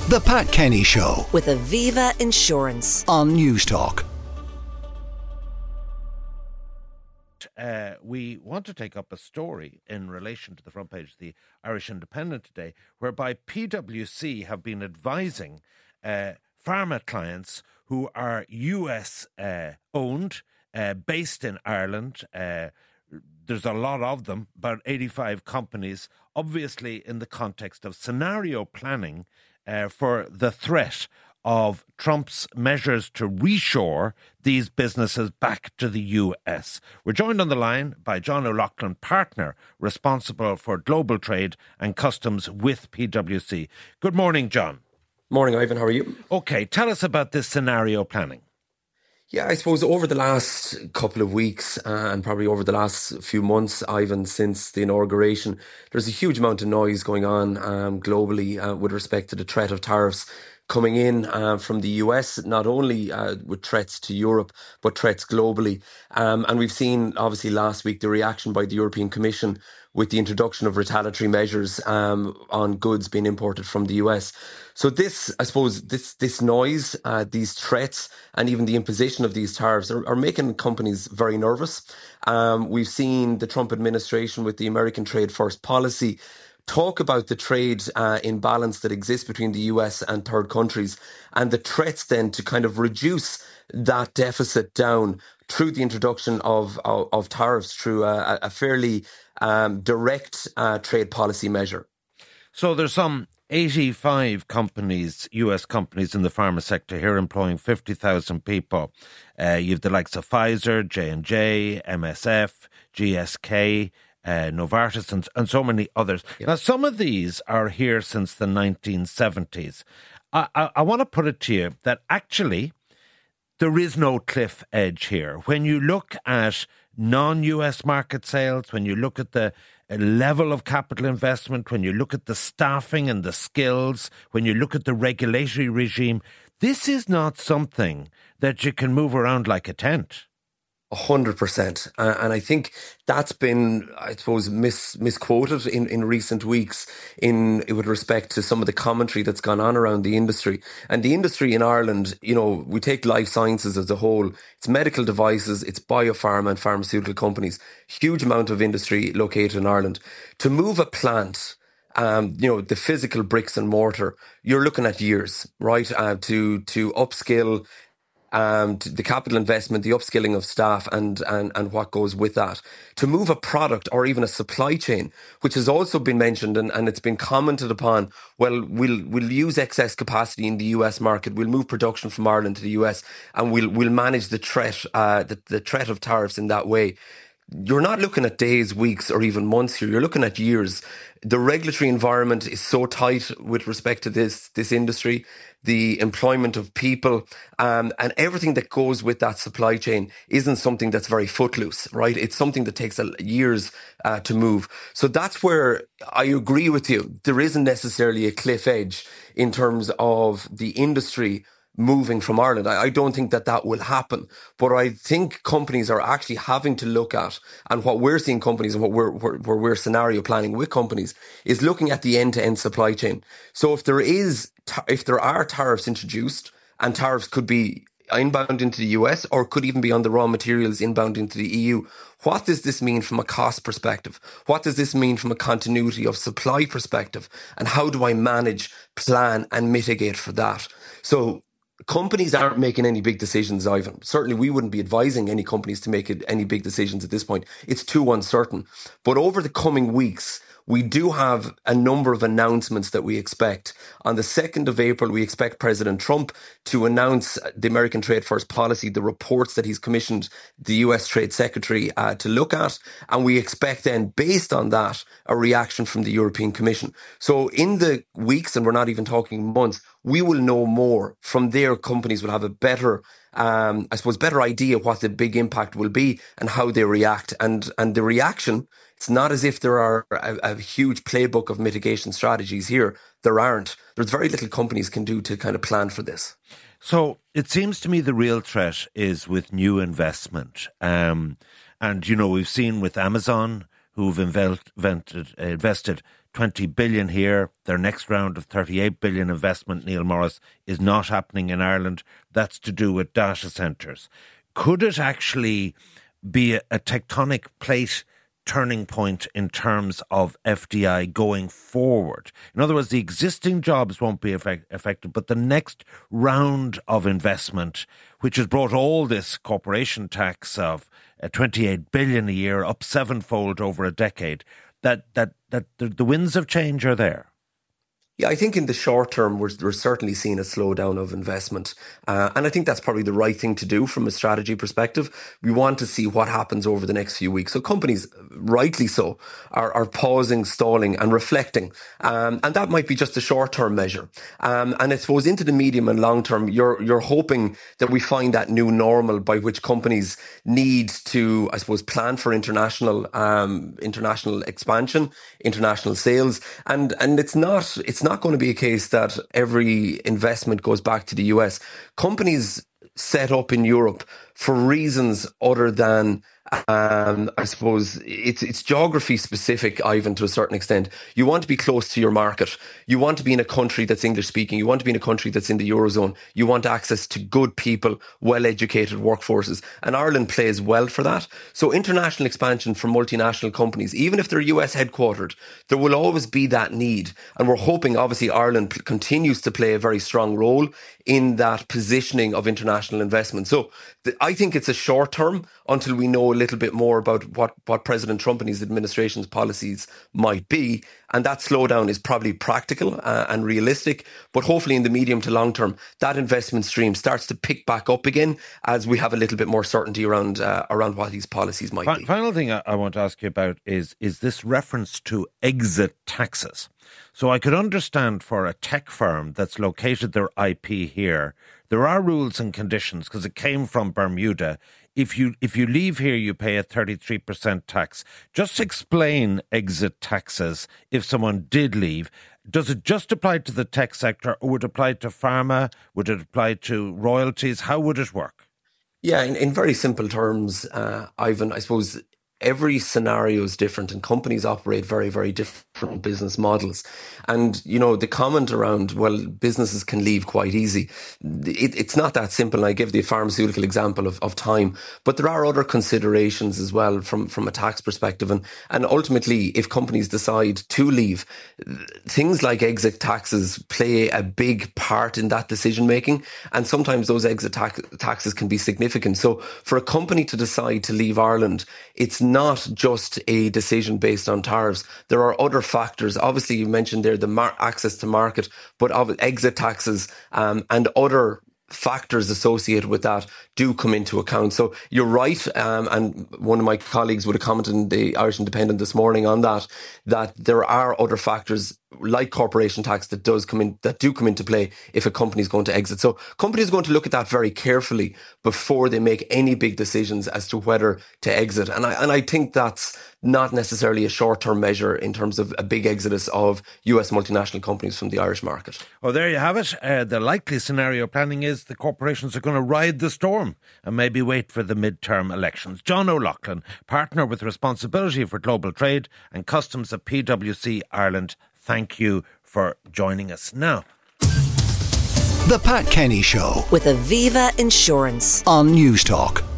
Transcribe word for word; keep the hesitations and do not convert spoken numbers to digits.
The Pat Kenny Show with Aviva Insurance on Newstalk. Uh, we want to take up a story in relation to the front page of the Irish Independent today, whereby P W C have been advising uh, pharma clients who are U S uh, owned, uh, based in Ireland. Uh, there's a lot of them, about eighty-five companies, obviously in the context of scenario planning uh, for the threat of Trump's measures to reshore these businesses back to the U S. We're joined on the line by John O'Loughlin, partner responsible for global trade and customs with P W C. Good morning, John. Morning, Ivan. How are you? Okay, tell us about this scenario planning. Yeah, I suppose over the last couple of weeks uh, and probably over the last few months, Ivan, since the inauguration, there's a huge amount of noise going on um, globally uh, with respect to the threat of tariffs coming in uh, from the U S, not only uh, with threats to Europe, but threats globally. Um, and we've seen, obviously, last week, the reaction by the European Commission with the introduction of retaliatory measures um, on goods being imported from the U S. So this, I suppose, this this noise, uh, these threats, and even the imposition of these tariffs are, are making companies very nervous. Um, we've seen the Trump administration with the American Trade First policy talk about the trade uh, imbalance that exists between the U S and third countries, and the threats then to kind of reduce that deficit down through the introduction of of, of tariffs through a, a fairly um, direct uh, trade policy measure. So there's some eighty-five companies, U S companies in the pharma sector here employing fifty thousand people. Uh, you've the likes of Pfizer, J and J, M S F, G S K, Uh, Novartis and, and so many others. Yep. Now, some of these are here since the nineteen seventies. I, I, I want to put it to you that actually there is no cliff edge here. When you look at non-U S market sales, when you look at the level of capital investment, when you look at the staffing and the skills, when you look at the regulatory regime, this is not something that you can move around like a tent. A hundred percent. Uh, and I think that's been, I suppose, mis- misquoted in, in recent weeks in with respect to some of the commentary that's gone on around the industry. And the industry in Ireland, you know, we take life sciences as a whole. It's medical devices, it's biopharma and pharmaceutical companies. Huge amount of industry located in Ireland. To move a plant, Um, you know, the physical bricks and mortar, you're looking at years, right? Uh, to to upskill, um, to the capital investment, the upskilling of staff, and and and what goes with that. To move a product or even a supply chain, which has also been mentioned and, and it's been commented upon. Well, we'll we'll use excess capacity in the U S market. We'll move production from Ireland to the U S, and we'll we'll manage the threat, uh, the the threat of tariffs in that way. You're not looking at days, weeks, or even months here. You're looking at years. The regulatory environment is so tight with respect to this this industry, the employment of people, um, and everything that goes with that supply chain isn't something that's very footloose, right? It's something that takes a, years uh, to move. So that's where I agree with you. There isn't necessarily a cliff edge in terms of the industry moving from Ireland. I, I don't think that that will happen. But I think companies are actually having to look at, and what we're seeing companies and what we're, where, where we're scenario planning with companies is looking at the end-to-end supply chain. So if there is, if there are tariffs introduced, and tariffs could be inbound into the U S or could even be on the raw materials inbound into the E U, what does this mean from a cost perspective? What does this mean from a continuity of supply perspective? And how do I manage, plan and mitigate for that? So companies aren't making any big decisions, Ivan. Certainly we wouldn't be advising any companies to make any big decisions at this point. It's too uncertain. But over the coming weeks, we do have a number of announcements that we expect. On the second of April, we expect President Trump to announce the American Trade First policy, the reports that he's commissioned the U S Trade Secretary uh, to look at. And we expect then, based on that, a reaction from the European Commission. So in the weeks, and we're not even talking months, we will know more. From there, companies will have a better, um, I suppose, better idea what the big impact will be and how they react. And, and the reaction, it's not as if there are a, a huge playbook of mitigation strategies here. There aren't. There's very little companies can do to kind of plan for this. So it seems to me the real threat is with new investment. Um, and, you know, we've seen with Amazon, who've invented, invested twenty billion here. Their next round of thirty-eight billion investment, Neil Morris, is not happening in Ireland. That's to do with data centres. Could it actually be a, a tectonic plate turning point in terms of F D I going forward? In other words, the existing jobs won't be effect- affected, but the next round of investment, which has brought all this corporation tax of uh, twenty-eight billion a year, up sevenfold over a decade, that that that the, the winds of change are there. Yeah, I think in the short term, we're, we're certainly seeing a slowdown of investment. Uh, and I think that's probably the right thing to do from a strategy perspective. We want to see what happens over the next few weeks. So companies, rightly so, are, are pausing, stalling and reflecting. Um, and that might be just a short-term measure. Um, and I suppose into the medium and long term, you're, you're hoping that we find that new normal by which companies need to, I suppose, plan for international, um, international expansion, international sales. And, and it's not, it's not going to be a case that every investment goes back to the U S. Companies set up in Europe for reasons other than, um, I suppose, it's it's geography specific, Ivan, to a certain extent. You want to be close to your market. You want to be in a country that's English speaking. You want to be in a country that's in the Eurozone. You want access to good people, well-educated workforces. And Ireland plays well for that. So international expansion for multinational companies, even if they're U S headquartered, there will always be that need. And we're hoping, obviously, Ireland continues to play a very strong role in that positioning of international investment. So th- I think it's a short term until we know a little bit more about what, what President Trump and his administration's policies might be. And that slowdown is probably practical uh, and realistic. But hopefully in the medium to long term, that investment stream starts to pick back up again as we have a little bit more certainty around uh, around what these policies might F- be. Final thing I, I want to ask you about is, is this reference to exit taxes. So I could understand for a tech firm that's located their I P here, there are rules and conditions because it came from Bermuda. If you if you leave here, you pay a thirty-three percent tax. Just explain exit taxes if someone did leave. Does it just apply to the tech sector, or would it apply to pharma? Would it apply to royalties? How would it work? Yeah, in, in very simple terms, uh, Ivan, I suppose every scenario is different and companies operate very, very different business models. And, you know, the comment around, well, businesses can leave quite easy. It, it's not that simple. And I give the pharmaceutical example of, of time, but there are other considerations as well from, from a tax perspective. And, and ultimately, if companies decide to leave, things like exit taxes play a big part in that decision making. And sometimes those exit tax, taxes can be significant. So for a company to decide to leave Ireland, it's not just a decision based on tariffs. There are other factors. Obviously, you mentioned there the mar- access to market, but exit taxes um, and other factors associated with that do come into account. So you're right, um, and one of my colleagues would have commented in the Irish Independent this morning on that, that there are other factors like corporation tax that does come in, that do come into play if a company is going to exit. So companies are going to look at that very carefully before they make any big decisions as to whether to exit. And I and I think that's not necessarily a short-term measure in terms of a big exodus of U S multinational companies from the Irish market. Well, there you have it. Uh, the likely scenario planning is the corporations are going to ride the storm and maybe wait for the midterm elections. John O'Loughlin, partner with responsibility for global trade and customs at P W C Ireland. Thank you for joining us now. The Pat Kenny Show with Aviva Insurance on News Talk.